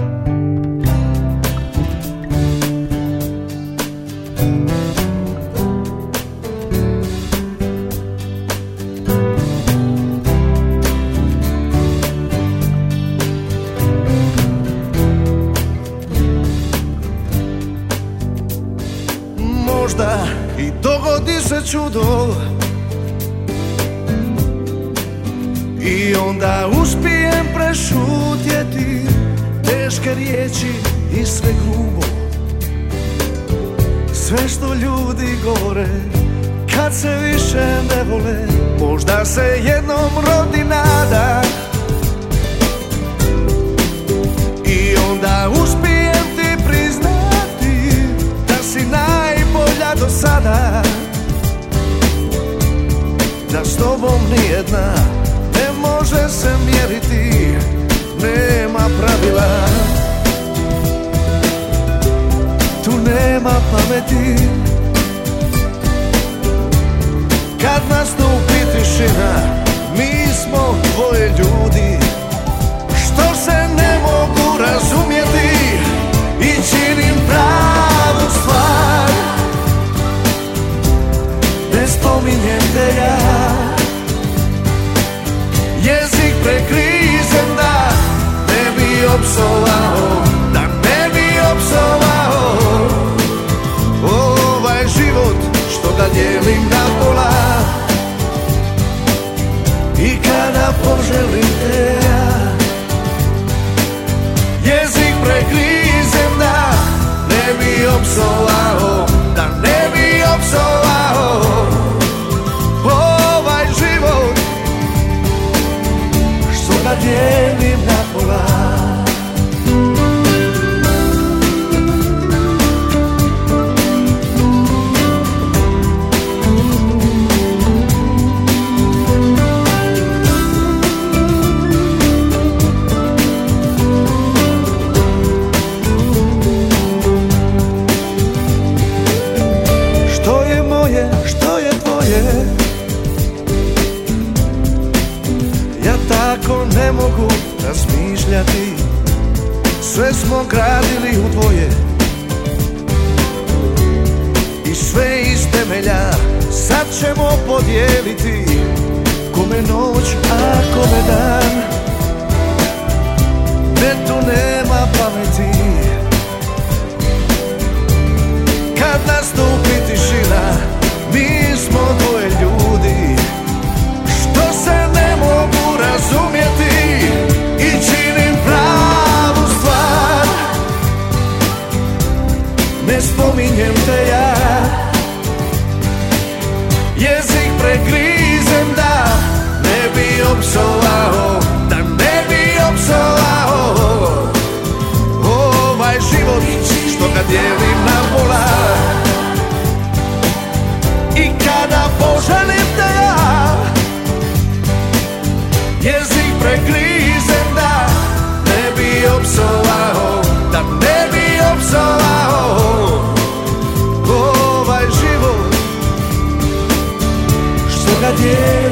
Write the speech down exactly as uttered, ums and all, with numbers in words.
Možda i dogodi se čudo i onda uspijem prešutjeti teške riječi i sve grubo, sve što ljudi govore kad se više ne vole. Možda se jednom rodi nada i onda uspijem ti priznati da si najbolja do sada, da s tobom nijedna ne može se mjeriti, nema pravila, tu nema pameti. Kad nastupi tišina, mi smo dvoje ljudi što se ne mogu razumjeti i činim pravu stvar. Ne spominjem te ja, jezik prekrizem da ne bi opsovao, da ne bi opsovao ovaj život što ga dijelim na pola. I kada poželim te ja, jezik prekrizem da ne bi opsovao, da ne bi opsovao ovaj život što ga dijelim na pola. Što je tvoje, ja tako ne mogu razmišljati. Sve smo gradili u dvoje i sve iz temelja sad ćemo podijeliti. Kome noć, a kome dan, ne tu nema pameti. Kad nastupi tišina, mi smo dvoje ljudi što se ne mogu razumjeti i činim pravu stvar. Ne spominjem te ja, jezik prekrizem da ne bi opsovao, da ne bi opsovao ovaj život što ga dijelim na pola. I kada poželim te ja, jezik prekrizem da ne bi opsovao, da ne bi opsovao ovaj život što ga dijelim.